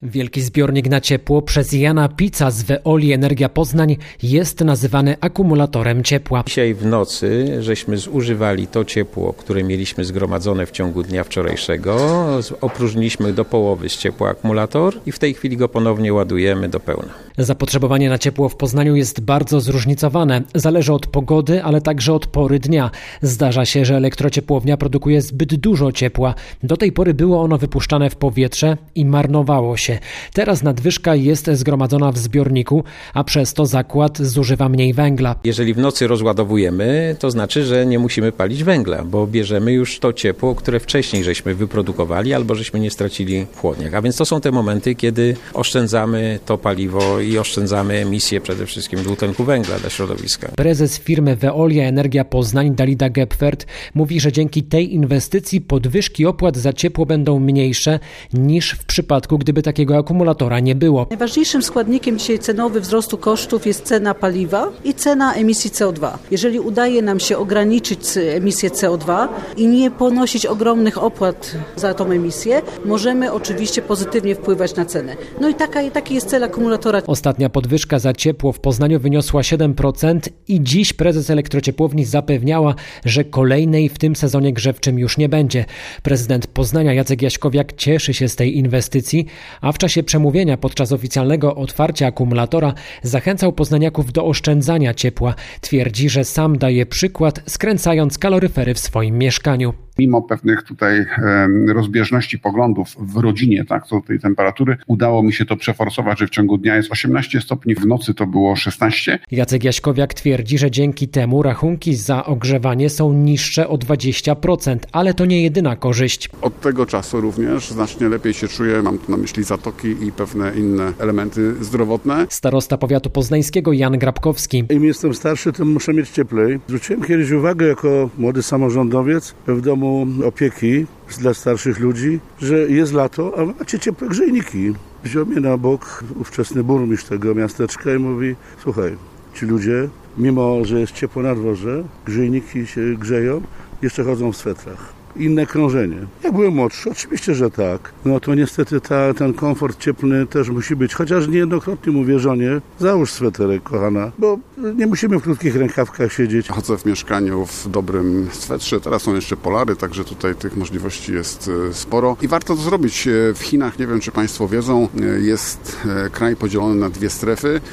Wielki zbiornik na ciepło przez Jana Pica z Veolia Energia Poznań jest nazywany akumulatorem ciepła. Dzisiaj w nocy żeśmy zużywali to ciepło, które mieliśmy zgromadzone w ciągu dnia wczorajszego. Opróżniliśmy do połowy z ciepła akumulator i w tej chwili go ponownie ładujemy do pełna. Zapotrzebowanie na ciepło w Poznaniu jest bardzo zróżnicowane. Zależy od pogody, ale także od pory dnia. Zdarza się, że elektrociepłownia produkuje zbyt dużo ciepła. Do tej pory było ono wypuszczane w powietrze i marnowało się. Teraz nadwyżka jest zgromadzona w zbiorniku, a przez to zakład zużywa mniej węgla. Jeżeli w nocy rozładowujemy, to znaczy, że nie musimy palić węgla, bo bierzemy już to ciepło, które wcześniej żeśmy wyprodukowali albo żeśmy nie stracili w chłodniach. A więc to są te momenty, kiedy oszczędzamy to paliwo i oszczędzamy emisję przede wszystkim dwutlenku węgla dla środowiska. Prezes firmy Veolia Energia Poznań Dalida Gebfert mówi, że dzięki tej inwestycji podwyżki opłat za ciepło będą mniejsze niż w przypadku, gdyby takiego akumulatora nie było. Najważniejszym składnikiem dzisiaj cenowy wzrostu kosztów jest cena paliwa i cena emisji CO2. Jeżeli udaje nam się ograniczyć emisję CO2 i nie ponosić ogromnych opłat za tą emisję, możemy oczywiście pozytywnie wpływać na cenę. No i taki jest cel akumulatora. Ostatnia podwyżka za ciepło w Poznaniu wyniosła 7% i dziś prezes elektrociepłowni zapewniała, że kolejnej w tym sezonie grzewczym już nie będzie. Prezydent Poznania Jacek Jaśkowiak cieszy się z tej inwestycji, a w czasie przemówienia podczas oficjalnego otwarcia akumulatora zachęcał poznaniaków do oszczędzania ciepła. Twierdzi, że sam daje przykład, skręcając kaloryfery w swoim mieszkaniu. Mimo pewnych tutaj rozbieżności poglądów w rodzinie, tak, co do tej temperatury, udało mi się to przeforsować, że w ciągu dnia jest 18 stopni, w nocy to było 16. Jacek Jaśkowiak twierdzi, że dzięki temu rachunki za ogrzewanie są niższe o 20%, ale to nie jedyna korzyść. Od tego czasu również znacznie lepiej się czuję, mam tu na myśli zatoki i pewne inne elementy zdrowotne. Starosta powiatu poznańskiego Jan Grabkowski. Im jestem starszy, tym muszę mieć cieplej. Zwróciłem kiedyś uwagę jako młody samorządowiec w domu opieki dla starszych ludzi, że jest lato, a macie ciepłe grzejniki. Wziął mnie na bok ówczesny burmistrz tego miasteczka i mówi: słuchaj, ci ludzie, mimo że jest ciepło na dworze, grzejniki się grzeją, jeszcze chodzą w swetrach. Inne krążenie. Jak byłem młodszy, oczywiście, że tak. No to niestety ten komfort cieplny też musi być. Chociaż niejednokrotnie mówię żonie: załóż sweterek, kochana, bo nie musimy w krótkich rękawkach siedzieć. Chodzę w mieszkaniu w dobrym swetrze. Teraz są jeszcze polary, także tutaj tych możliwości jest sporo. I warto to zrobić. W Chinach, nie wiem czy Państwo wiedzą, jest kraj podzielony na dwie strefy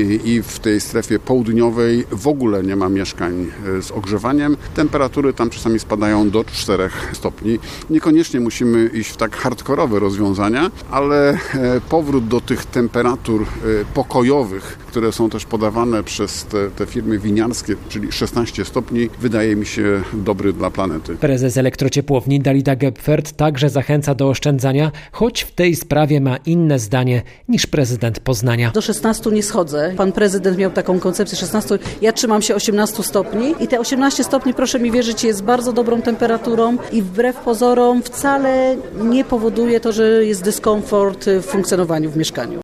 i w tej strefie południowej w ogóle nie ma mieszkań z ogrzewaniem. Temperatury tam czasami spadają do 4 stopni. Niekoniecznie musimy iść w tak hardkorowe rozwiązania, ale powrót do tych temperatur pokojowych, które są też podawane przez te firmy winiarskie, czyli 16 stopni, wydaje mi się dobry dla planety. Prezes elektrociepłowni Dalida Gebfert także zachęca do oszczędzania, choć w tej sprawie ma inne zdanie niż prezydent Poznania. Do 16 nie schodzę. Pan prezydent miał taką koncepcję 16. Ja trzymam się 18 stopni i te 18 stopni, proszę mi wierzyć, jest bardzo dobrą temperaturą i wbrew pozorom wcale nie powoduje to, że jest dyskomfort w funkcjonowaniu w mieszkaniu.